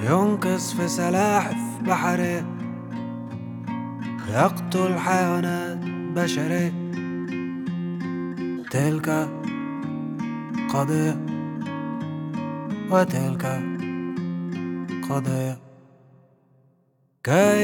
ينقذ في سلاحف بحرية، يقتل حيوانات بشرية. تلك قضية وتلك قضية.